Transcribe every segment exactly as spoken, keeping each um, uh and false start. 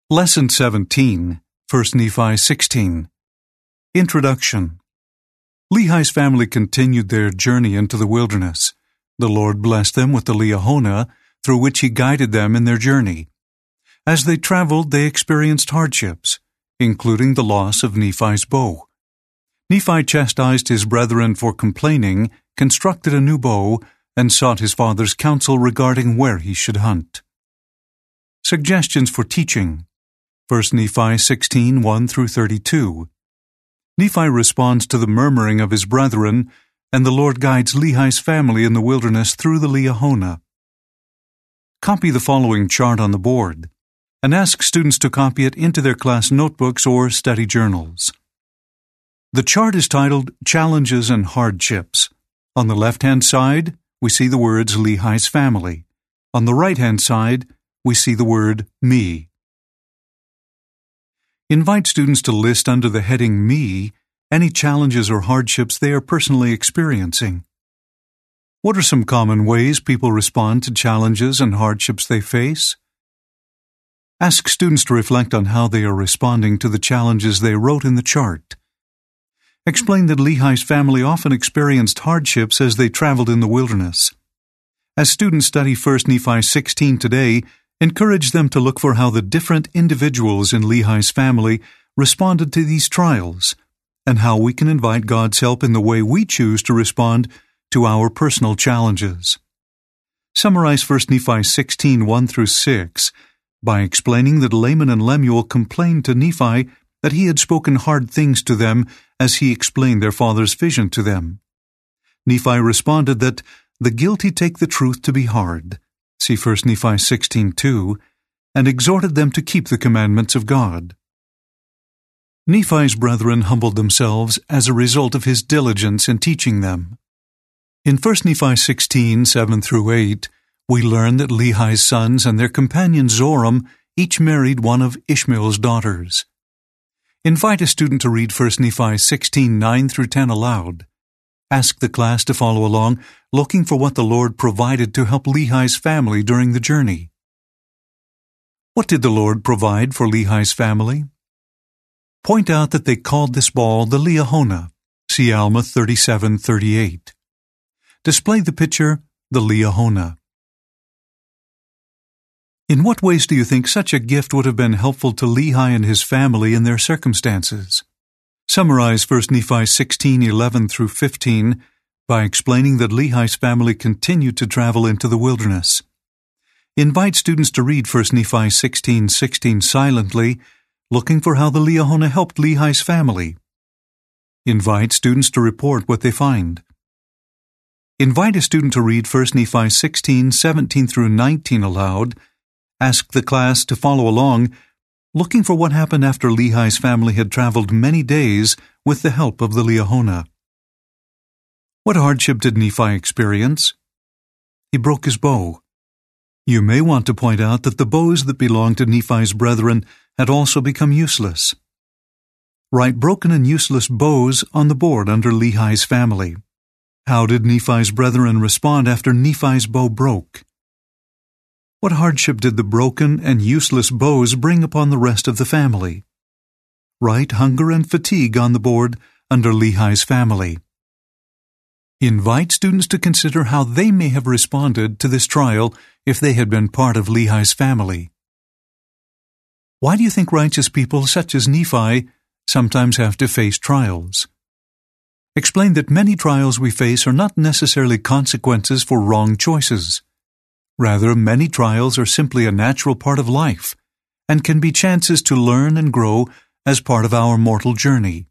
Lesson seventeen, First Nephi sixteen. Introduction. Lehi's family continued their journey into the wilderness. The Lord blessed them with the Liahona, through which He guided them in their journey. As they traveled, they experienced hardships, including the loss of Nephi's bow. Nephi chastised his brethren for complaining, constructed a new bow, and sought his father's counsel regarding where he should hunt. Suggestions for teaching. First Nephi sixteen, one through thirty-two. Nephi responds to the murmuring of his brethren, and the Lord guides Lehi's family in the wilderness through the Liahona. Copy the following chart on the board, and ask students to copy it into their class notebooks or study journals. The chart is titled Challenges and Hardships. On the left-hand side, we see the words Lehi's family. On the right-hand side, we see the word me. Invite students to list under the heading Me any challenges or hardships they are personally experiencing. What are some common ways people respond to challenges and hardships they face? Ask students to reflect on how they are responding to the challenges they wrote in the chart. Explain that Lehi's family often experienced hardships as they traveled in the wilderness. As students study First Nephi sixteen today, encourage them to look for how the different individuals in Lehi's family responded to these trials, and how we can invite God's help in the way we choose to respond to our personal challenges. Summarize First Nephi sixteen, one through six by explaining that Laman and Lemuel complained to Nephi that he had spoken hard things to them as he explained their father's vision to them. Nephi responded that the guilty take the truth to be hard. See First Nephi sixteen, two, and exhorted them to keep the commandments of God. Nephi's brethren humbled themselves as a result of his diligence in teaching them. In First Nephi sixteen, seven through eight, we learn that Lehi's sons and their companion Zoram each married one of Ishmael's daughters. Invite a student to read First Nephi sixteen, nine through ten aloud. Ask the class to follow along, looking for what the Lord provided to help Lehi's family during the journey. What did the Lord provide for Lehi's family? Point out that they called this ball the Liahona. See Alma thirty-seven, thirty-eight. Display the picture, the Liahona. In what ways do you think such a gift would have been helpful to Lehi and his family in their circumstances? Summarize First Nephi sixteen, eleven through fifteen by explaining that Lehi's family continued to travel into the wilderness. Invite students to read First Nephi sixteen, sixteen silently, looking for how the Liahona helped Lehi's family. Invite students to report what they find. Invite a student to read First Nephi sixteen, seventeen through nineteen aloud. Ask the class to follow along, looking for what happened after Lehi's family had traveled many days with the help of the Liahona. What hardship did Nephi experience? He broke his bow. You may want to point out that the bows that belonged to Nephi's brethren had also become useless. Write broken and useless bows on the board under Lehi's family. How did Nephi's brethren respond after Nephi's bow broke? What hardship did the broken and useless bows bring upon the rest of the family? Write hunger and fatigue on the board under Lehi's family. Invite students to consider how they may have responded to this trial if they had been part of Lehi's family. Why do you think righteous people such as Nephi sometimes have to face trials? Explain that many trials we face are not necessarily consequences for wrong choices. Rather, many trials are simply a natural part of life and can be chances to learn and grow as part of our mortal journey.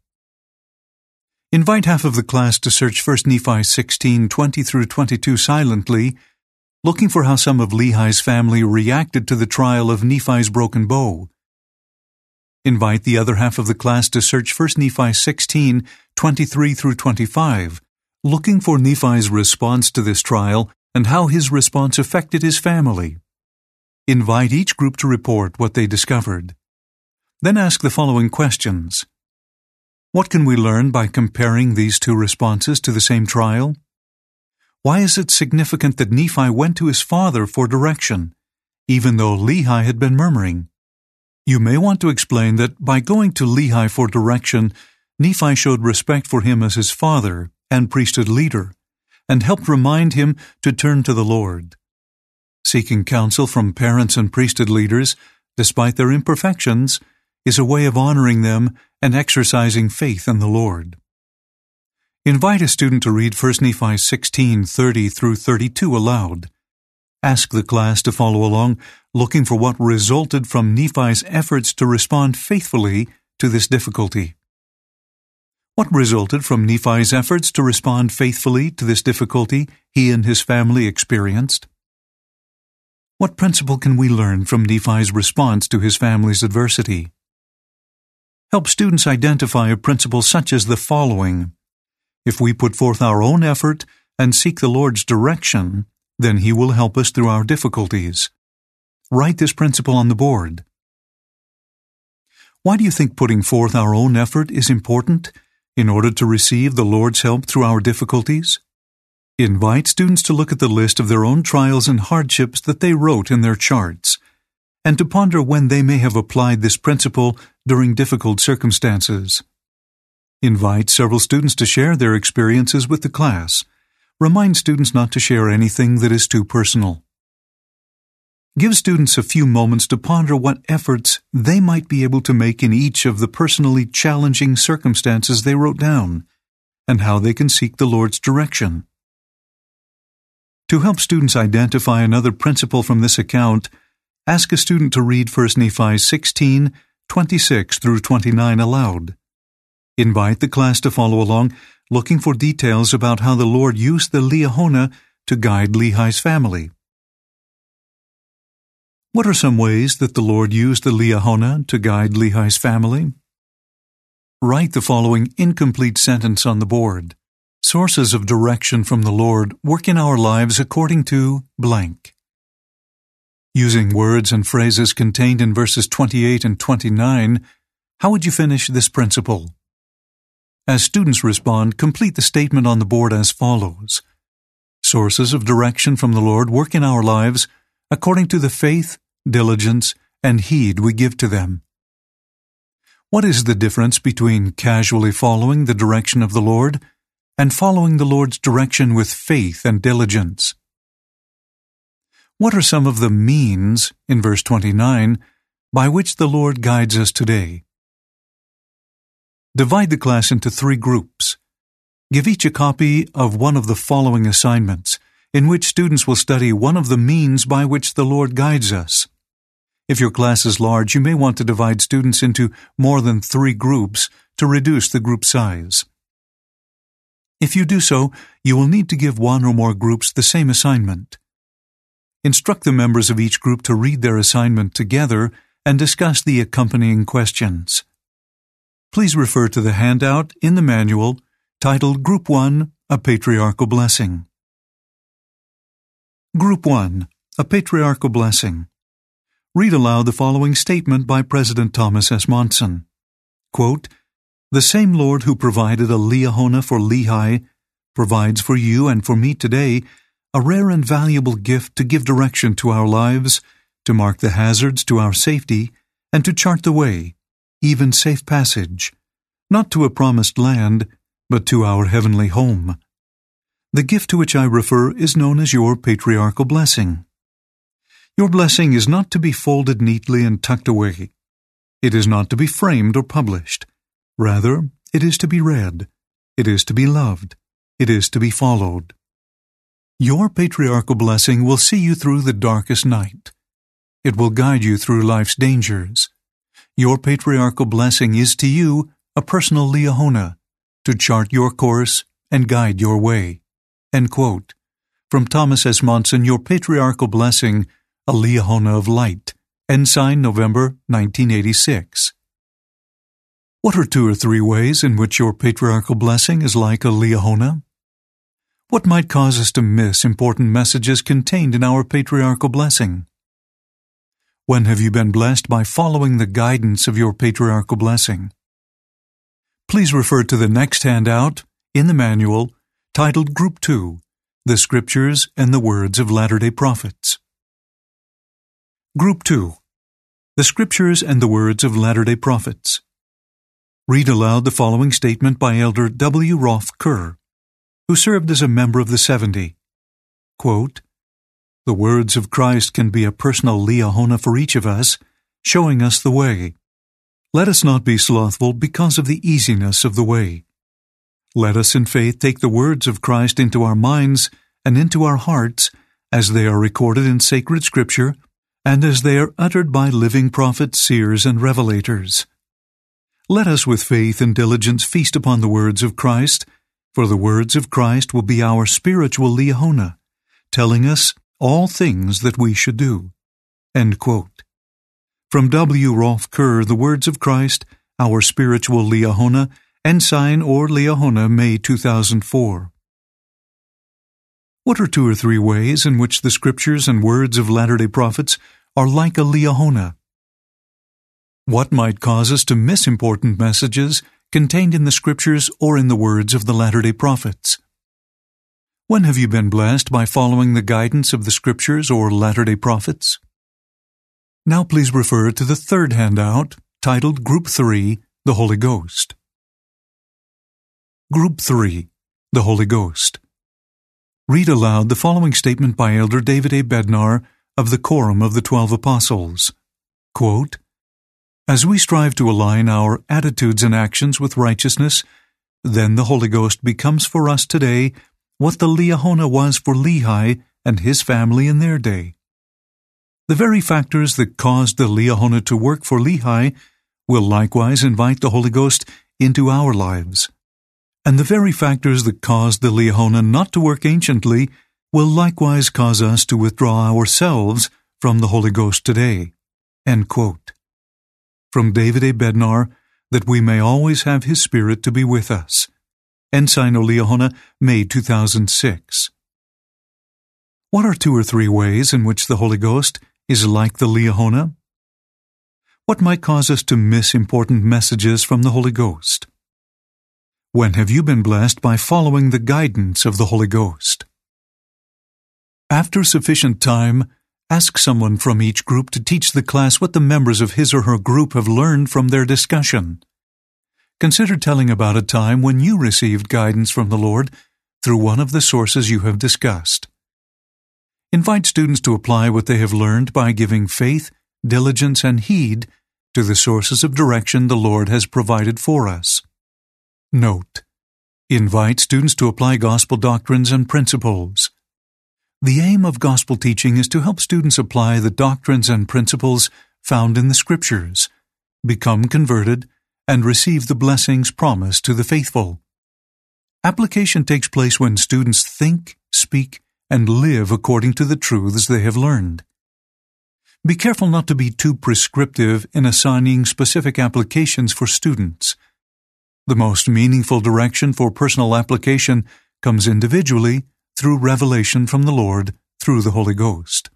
Invite half of the class to search First Nephi sixteen, twenty through twenty-two silently, looking for how some of Lehi's family reacted to the trial of Nephi's broken bow. Invite the other half of the class to search First Nephi sixteen, twenty-three through twenty-five, looking for Nephi's response to this trial and how his response affected his family. Invite each group to report what they discovered. Then ask the following questions. What can we learn by comparing these two responses to the same trial? Why is it significant that Nephi went to his father for direction, even though Lehi had been murmuring? You may want to explain that by going to Lehi for direction, Nephi showed respect for him as his father and priesthood leader, and helped remind him to turn to the Lord. Seeking counsel from parents and priesthood leaders, despite their imperfections, is a way of honoring them and exercising faith in the Lord. Invite a student to read First Nephi sixteen thirty through thirty-two aloud. Ask the class to follow along, looking for what resulted from Nephi's efforts to respond faithfully to this difficulty. What resulted from Nephi's efforts to respond faithfully to this difficulty he and his family experienced? What principle can we learn from Nephi's response to his family's adversity? Help students identify a principle such as the following. If we put forth our own effort and seek the Lord's direction, then He will help us through our difficulties. Write this principle on the board. Why do you think putting forth our own effort is important in order to receive the Lord's help through our difficulties? Invite students to look at the list of their own trials and hardships that they wrote in their charts, and to ponder when they may have applied this principle during difficult circumstances. Invite several students to share their experiences with the class. Remind students not to share anything that is too personal. Give students a few moments to ponder what efforts they might be able to make in each of the personally challenging circumstances they wrote down, and how they can seek the Lord's direction. To help students identify another principle from this account, ask a student to read First Nephi sixteen twenty-six through twenty-nine aloud. Invite the class to follow along, looking for details about how the Lord used the Liahona to guide Lehi's family. What are some ways that the Lord used the Liahona to guide Lehi's family? Write the following incomplete sentence on the board. Sources of direction from the Lord work in our lives according to blank. Using words and phrases contained in verses twenty-eight and twenty-nine, how would you finish this principle? As students respond, complete the statement on the board as follows. Sources of direction from the Lord work in our lives according to the faith, diligence, and heed we give to them. What is the difference between casually following the direction of the Lord and following the Lord's direction with faith and diligence? What are some of the means, in verse twenty-nine, by which the Lord guides us today? Divide the class into three groups. Give each a copy of one of the following assignments, in which students will study one of the means by which the Lord guides us. If your class is large, you may want to divide students into more than three groups to reduce the group size. If you do so, you will need to give one or more groups the same assignment. Instruct the members of each group to read their assignment together and discuss the accompanying questions. Please refer to the handout in the manual titled Group one, A Patriarchal Blessing. Group one, A Patriarchal Blessing. Read aloud the following statement by President Thomas S. Monson. Quote, "The same Lord who provided a Liahona for Lehi provides for you and for me today a rare and valuable gift to give direction to our lives, to mark the hazards to our safety, and to chart the way, even safe passage, not to a promised land, but to our heavenly home. The gift to which I refer is known as your patriarchal blessing. Your blessing is not to be folded neatly and tucked away. It is not to be framed or published. Rather, it is to be read. It is to be loved. It is to be followed. Your patriarchal blessing will see you through the darkest night. It will guide you through life's dangers. Your patriarchal blessing is to you a personal Liahona to chart your course and guide your way." End quote. From Thomas S. Monson, Your Patriarchal Blessing, a Liahona of Light, Ensign, November nineteen eighty-six. What are two or three ways in which your patriarchal blessing is like a Liahona? What might cause us to miss important messages contained in our patriarchal blessing? When have you been blessed by following the guidance of your patriarchal blessing? Please refer to the next handout in the manual titled Group two, The Scriptures and the Words of Latter-day Prophets. Group two, The Scriptures and the Words of Latter-day Prophets. Read aloud the following statement by Elder W. Rolfe Kerr, who served as a member of the seventy. Quote, "The words of Christ can be a personal liahona for each of us, showing us the way. Let us not be slothful because of the easiness of the way. Let us in faith take the words of Christ into our minds and into our hearts as they are recorded in sacred Scripture and as they are uttered by living prophets, seers, and revelators. Let us with faith and diligence feast upon the words of Christ, for the words of Christ will be our spiritual liahona, telling us all things that we should do." End quote. From W. Rolfe Kerr, The Words of Christ, Our Spiritual Liahona, Ensign or Liahona, May two thousand four. What are two or three ways in which the Scriptures and words of Latter-day Prophets are like a liahona? What might cause us to miss important messages contained in the Scriptures or in the words of the Latter-day Prophets? When have you been blessed by following the guidance of the Scriptures or Latter-day Prophets? Now please refer to the third handout, titled Group three, The Holy Ghost. Group three, The Holy Ghost. Read aloud the following statement by Elder David A. Bednar of the Quorum of the Twelve Apostles. Quote, "As we strive to align our attitudes and actions with righteousness, then the Holy Ghost becomes for us today what the liahona was for Lehi and his family in their day. The very factors that caused the liahona to work for Lehi will likewise invite the Holy Ghost into our lives. And the very factors that caused the liahona not to work anciently will likewise cause us to withdraw ourselves from the Holy Ghost today." End quote. From David A. Bednar, that we may always have His Spirit to be with us. Ensign o Liahona, May two thousand six. What are two or three ways in which the Holy Ghost is like the liahona? What might cause us to miss important messages from the Holy Ghost? When have you been blessed by following the guidance of the Holy Ghost? After sufficient time, ask someone from each group to teach the class what the members of his or her group have learned from their discussion. Consider telling about a time when you received guidance from the Lord through one of the sources you have discussed. Invite students to apply what they have learned by giving faith, diligence, and heed to the sources of direction the Lord has provided for us. Note: invite students to apply gospel doctrines and principles. The aim of gospel teaching is to help students apply the doctrines and principles found in the Scriptures, become converted, and receive the blessings promised to the faithful. Application takes place when students think, speak, and live according to the truths they have learned. Be careful not to be too prescriptive in assigning specific applications for students. The most meaningful direction for personal application comes individually through revelation from the Lord through the Holy Ghost.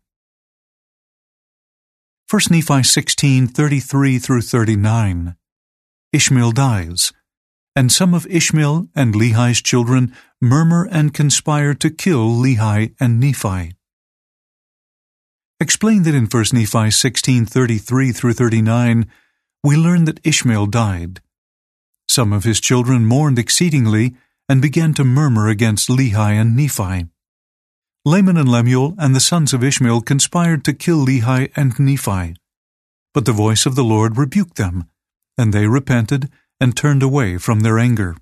First Nephi sixteen, thirty-three through thirty-nine. Ishmael dies, and some of Ishmael and Lehi's children murmur and conspire to kill Lehi and Nephi. Explain that in First Nephi sixteen, thirty-three through thirty-nine, we learn that Ishmael died. Some of his children mourned exceedingly and began to murmur against Lehi and Nephi. Laman and Lemuel and the sons of Ishmael conspired to kill Lehi and Nephi, but the voice of the Lord rebuked them, and they repented and turned away from their anger.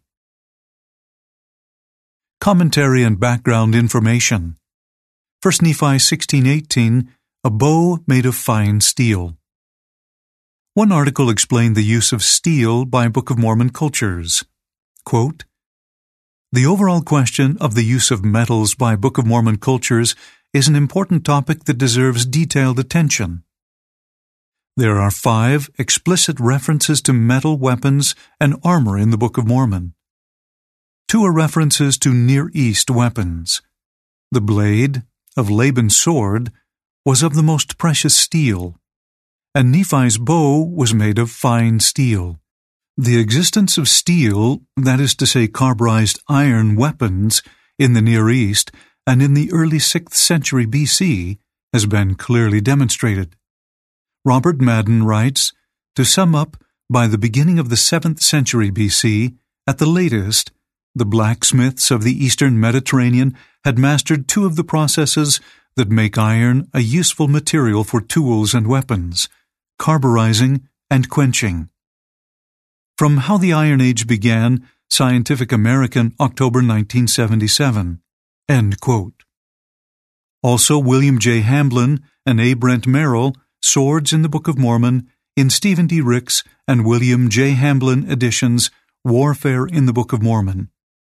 Commentary and background information. First Nephi sixteen eighteen, a bow made of fine steel. One article explained the use of steel by Book of Mormon cultures. Quote, "The overall question of the use of metals by Book of Mormon cultures is an important topic that deserves detailed attention. There are five explicit references to metal weapons and armor in the Book of Mormon. Two are references to Near East weapons. The blade of Laban's sword was of the most precious steel, and Nephi's bow was made of fine steel. The existence of steel, that is to say carburized iron weapons, in the Near East and in the early sixth century B C has been clearly demonstrated. Robert Madden writes, to sum up, by the beginning of the seventh century B C, at the latest, the blacksmiths of the eastern Mediterranean had mastered two of the processes that make iron a useful material for tools and weapons, carburizing and quenching. From How the Iron Age Began, Scientific American, October nineteen seventy-seven. End quote. Also, William J. Hamblin and A. Brent Merrill, Swords in the Book of Mormon, in Stephen D. Ricks and William J. Hamblin editions, Warfare in the Book of Mormon.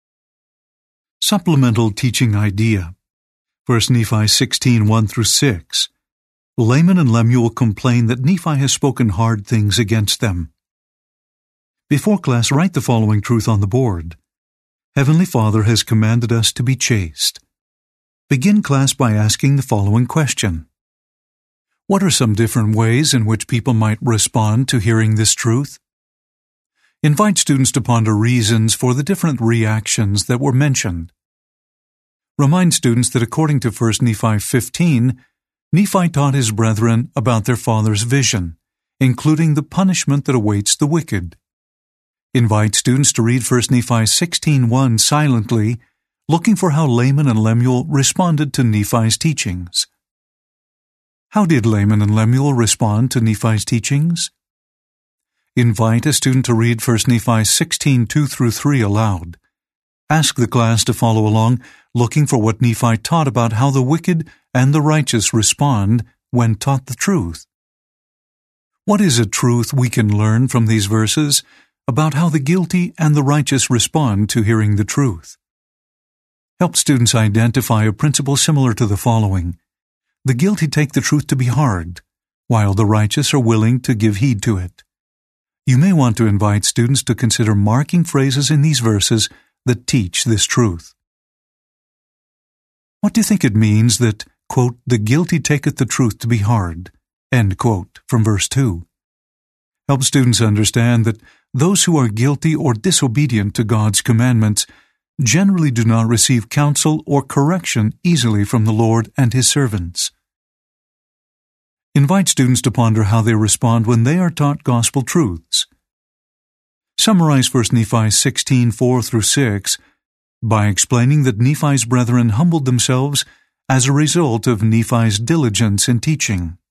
Supplemental Teaching Idea. First Nephi sixteen, one through six. Laman and Lemuel complain that Nephi has spoken hard things against them. Before class, write the following truth on the board. Heavenly Father has commanded us to be chaste. Begin class by asking the following question. What are some different ways in which people might respond to hearing this truth? Invite students to ponder reasons for the different reactions that were mentioned. Remind students that according to First Nephi fifteen, Nephi taught his brethren about their father's vision, including the punishment that awaits the wicked. Invite students to read First Nephi sixteen one silently, looking for how Laman and Lemuel responded to Nephi's teachings. How did Laman and Lemuel respond to Nephi's teachings? Invite a student to read First Nephi sixteen two through three aloud. Ask the class to follow along, looking for what Nephi taught about how the wicked and the righteous respond when taught the truth. What is a truth we can learn from these verses about how the guilty and the righteous respond to hearing the truth? Help students identify a principle similar to the following. The guilty take the truth to be hard, while the righteous are willing to give heed to it. You may want to invite students to consider marking phrases in these verses that teach this truth. What do you think it means that, quote, the guilty taketh the truth to be hard, end quote, from verse two? Help students understand that those who are guilty or disobedient to God's commandments generally do not receive counsel or correction easily from the Lord and His servants. Invite students to ponder how they respond when they are taught gospel truths. Summarize First Nephi sixteen four through six by explaining that Nephi's brethren humbled themselves as a result of Nephi's diligence in teaching.